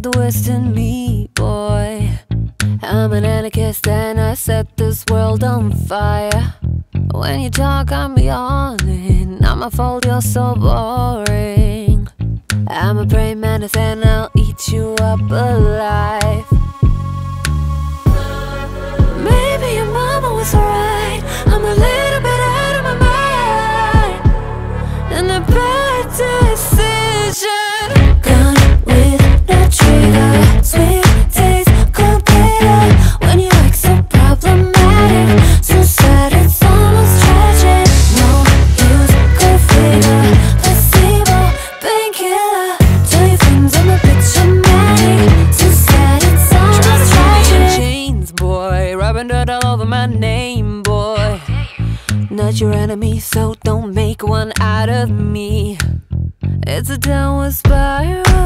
the West in me, boy. I'm an anarchist and I set this world on fire. When you talk, I'm yawning. Not my fault you're so boring. I'm a praying mantis and I'll eat you up alive. Maybe your mama was right. I'm a little bit out of my mind, and a bad decision. Gun with no trigger, sweet taste, cold bitter. When you act so problematic, so sad it's almost tragic. No use, go figure, placebo, painkiller. Tell your friends I'm a bit dramatic, so sad it's almost tragic. Chains, boy, rubbing dirt all over my name, boy. Not your enemy, so don't make one out of me. It's a downward spiral.